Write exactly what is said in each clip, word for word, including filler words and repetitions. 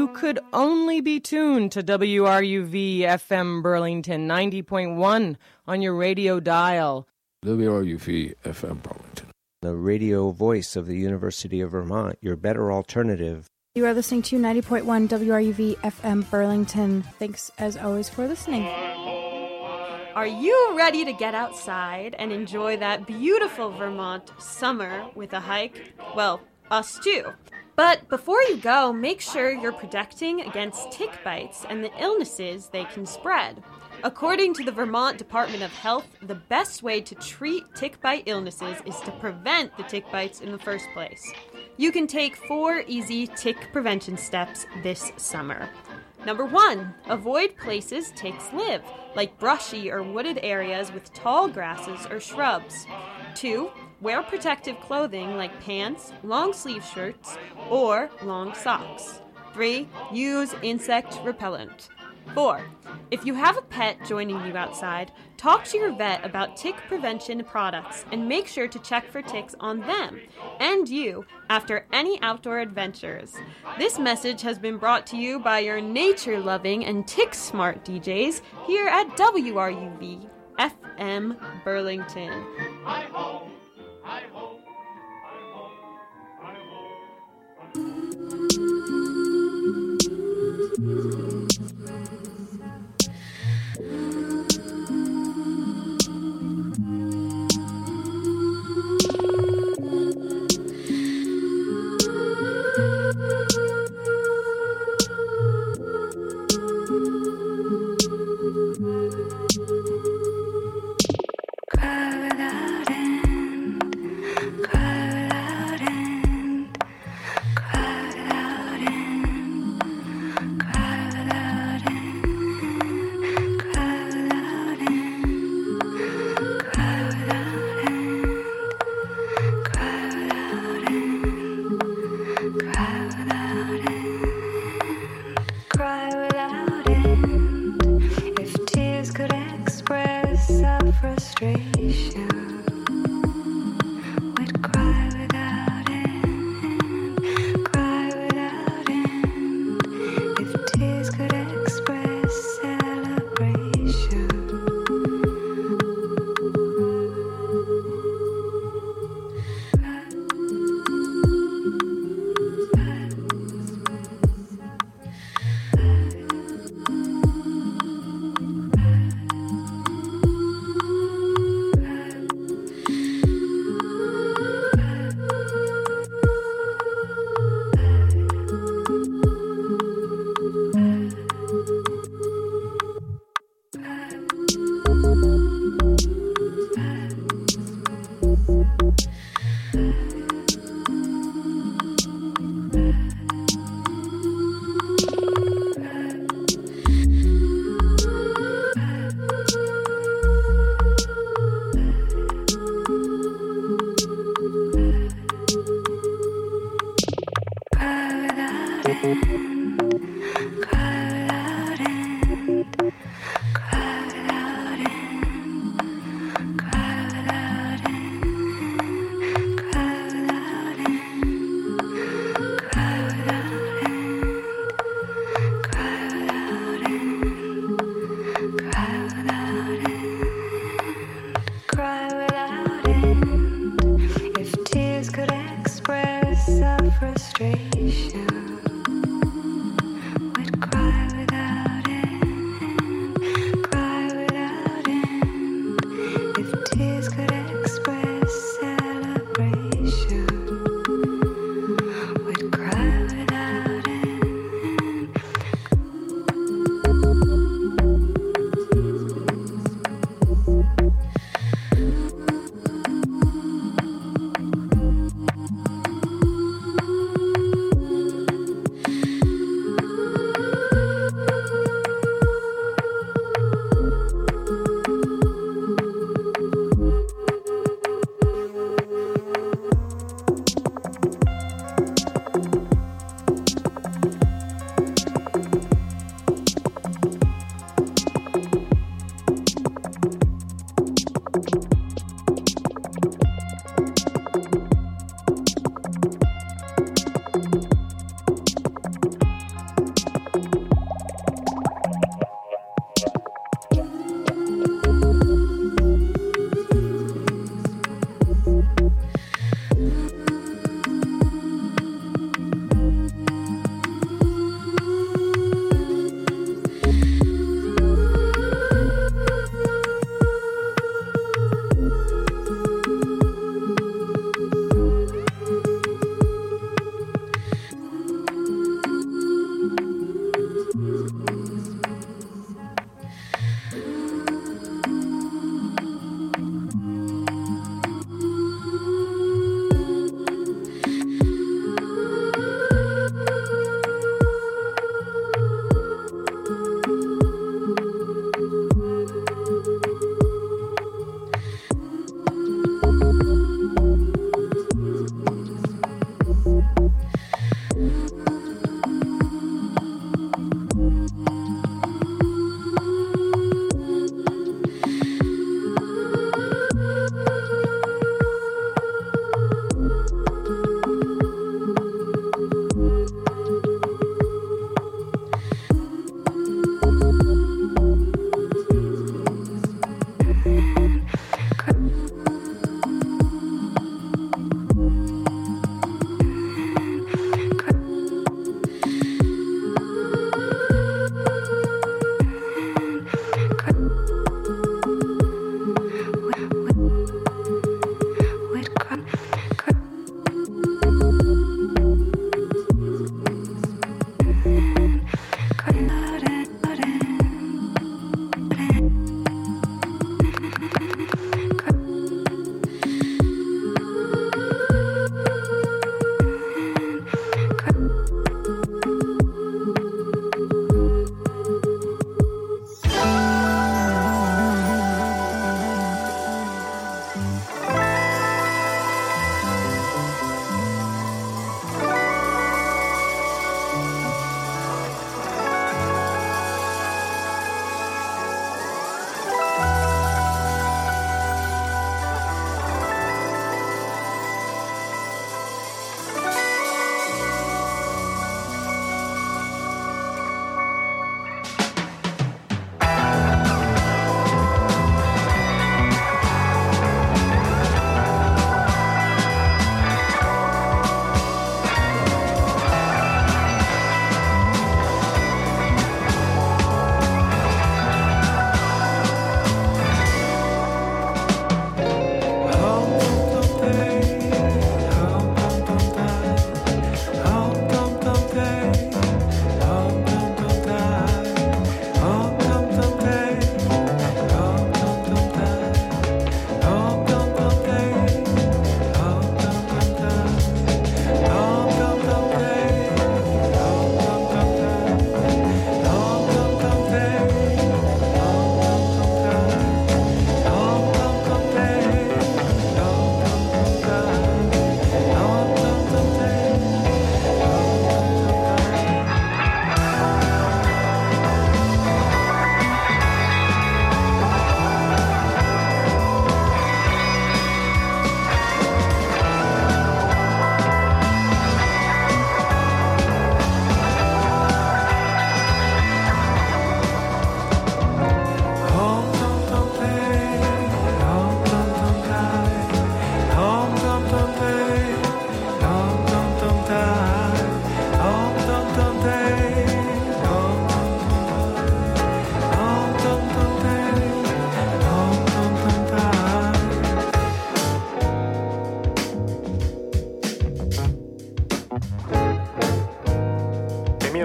you could only be tuned to W R U V F M Burlington ninety point one on your radio dial. W R U V F M Burlington, the radio voice of the University of Vermont, your better alternative. You are listening to ninety point one W R U V F M Burlington. Thanks, as always, for listening. Are you ready to get outside and enjoy that beautiful Vermont summer with a hike? Well, us too. But before you go, make sure you're protecting against tick bites and the illnesses they can spread. According to the Vermont Department of Health, the best way to treat tick bite illnesses is to prevent the tick bites in the first place. You can take four easy tick prevention steps this summer. Number one, avoid places ticks live, like brushy or wooded areas with tall grasses or shrubs. Two, wear protective clothing like pants, long sleeve shirts, or long socks. Three, use insect repellent. Four, if you have a pet joining you outside, talk to your vet about tick prevention products and make sure to check for ticks on them and you after any outdoor adventures. This message has been brought to you by your nature-loving and tick-smart D Js here at W R U V F M Burlington. Hi-ho, hi-ho, hi-ho, hi-ho.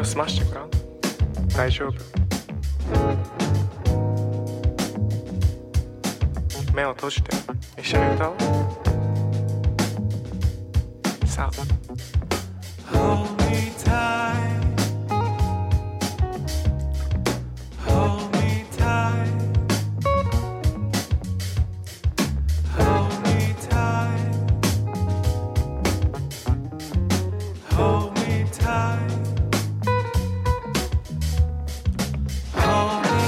を澄ましてごらん。大丈夫。目を閉じて一緒に歌おう。さあ。Hold me tight, hold me tight, hold me tight, hold me tight, hold me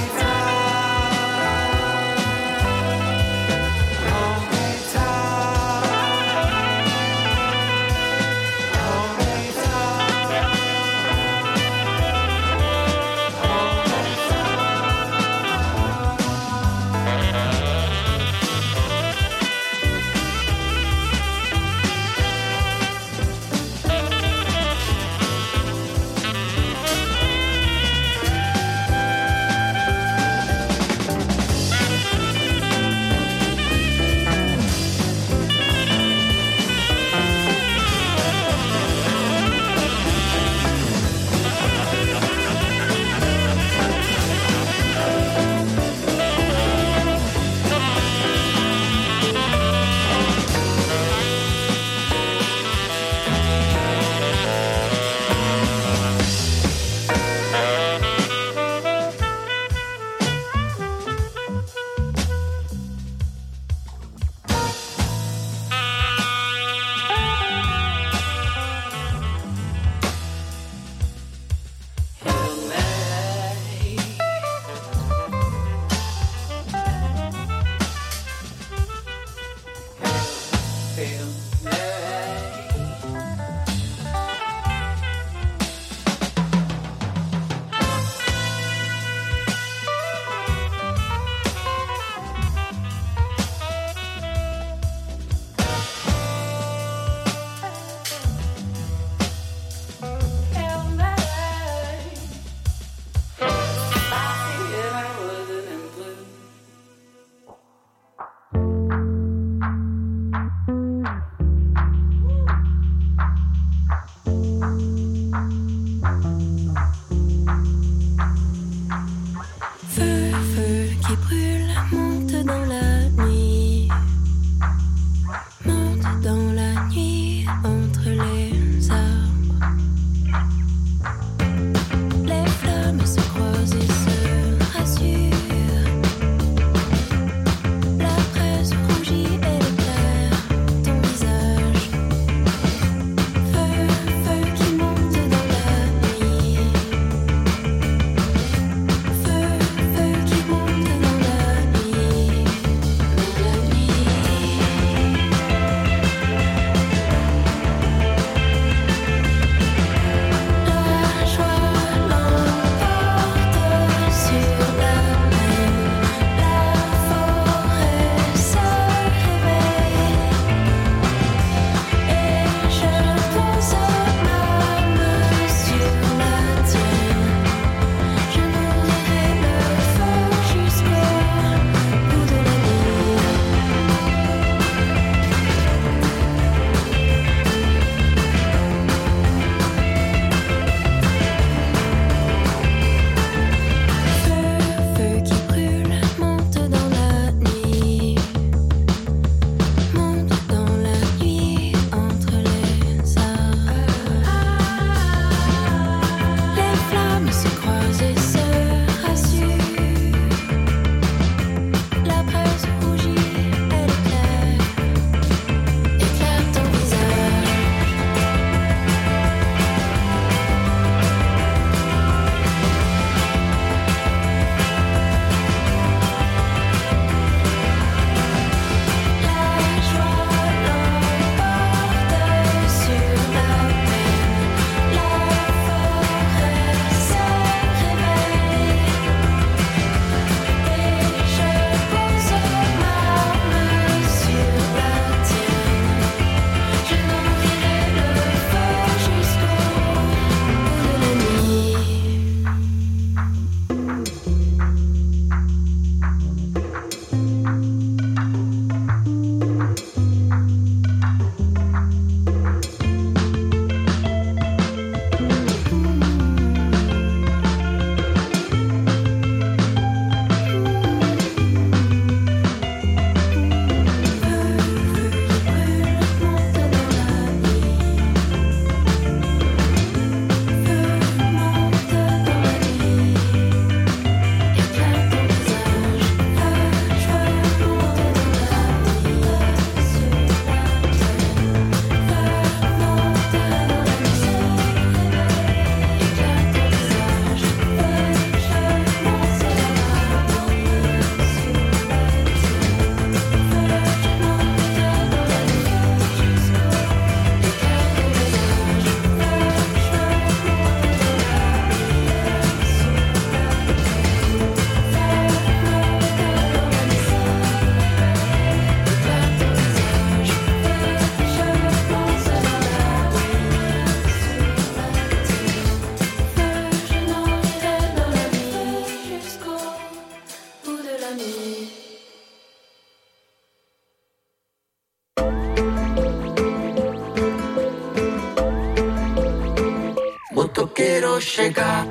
motoqueiro chegar,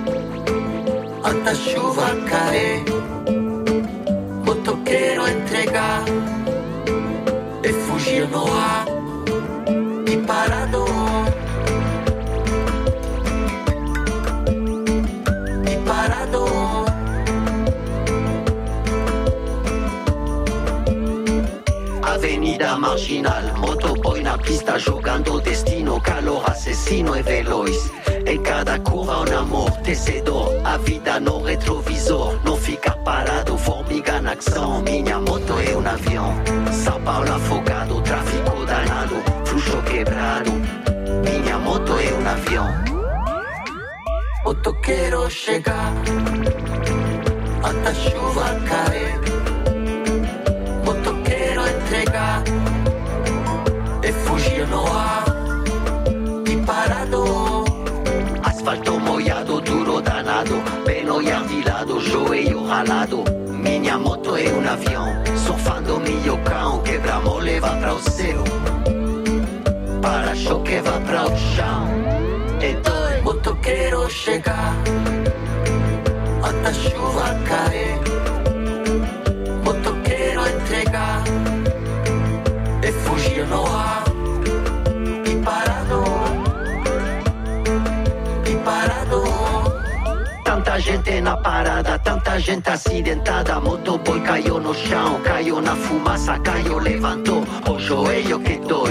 a chuva cair, motoqueiro entregar e fugir no ar e parado. Avenida Marginal, motoboy na pista jogando destino, calor assassino e veloz. Em cada curva um amortecedor, a vida no retrovisor, não fica parado, formiga na ação. Minha moto é um avião, São Paulo afogado, tráfico danado, fluxo quebrado. Minha moto é um avião. Motoqueiro chegar, a chuva cair, motoqueiro entregar e fugir no ar e parado. Asfalto molhado, duro danado, pelo de lado, joelho ralado. Minha moto é um avião, surfando milho cão, quebra-mole vai para o céu, para-choque vai para o chão. Então motoqueiro chegar, a chuva cair, motoqueiro entregar e fugir no ar e parado, e parado. Tanta gente na parada, tanta gente acidentada, motoboy caiu no chão, caiu na fumaça, caiu, levantou o joelho que dói.